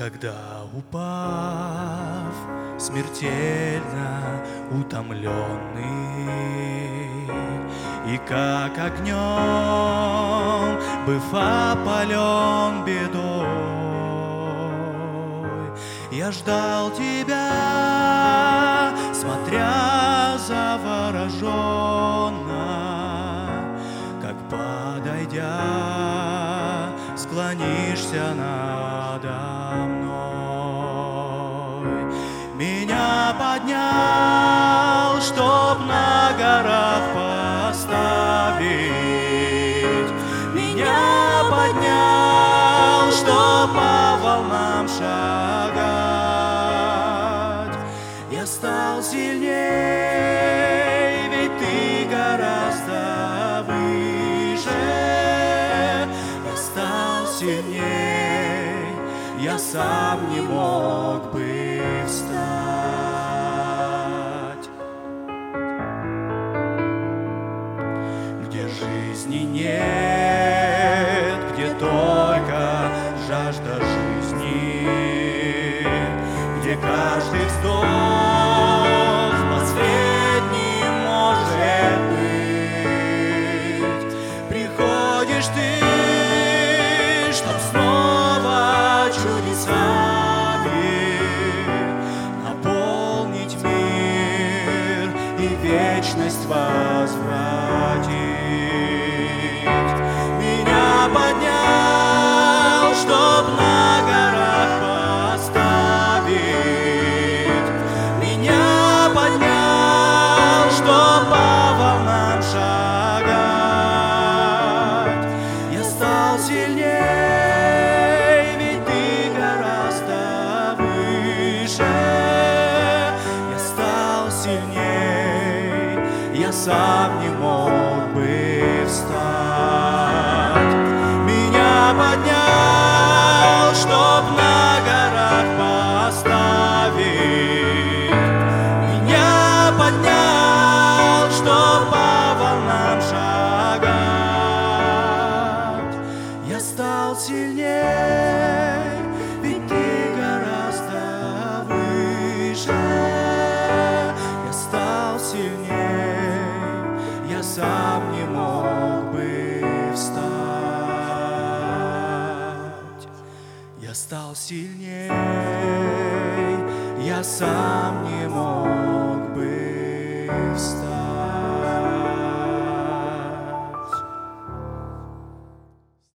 Когда, упав, смертельно утомленный, и как огнем быв опален бедой, я ждал тебя, смотря завороженно, как, подойдя, склонишься надо мной. Меня поднял, чтоб на горах поставить. Меня поднял, чтоб по волнам шагать. Я стал сильней, ведь ты гораздо выше. Я стал сильней, я сам не мог бы встать. Где жизни нет, где только жажда жизни, где каждый вздох последним может быть. Приходишь ты, чтоб снова чудесами наполнить мир и вечность возвратить. Меня поднял, чтоб на горах поставить. Меня поднял, чтоб по волнам шагать. Я стал сильней, ведь ты гораздо выше. Я стал сильней, я сам не мог бы встать. Меня поднял, чтоб на горах поставить. Меня поднял, чтоб по волнам шагать. Я стал сильней, ведь ты гораздо выше. Я стал сильней, я сам не мог бы встать. Я стал сильней, я сам не мог бы встать.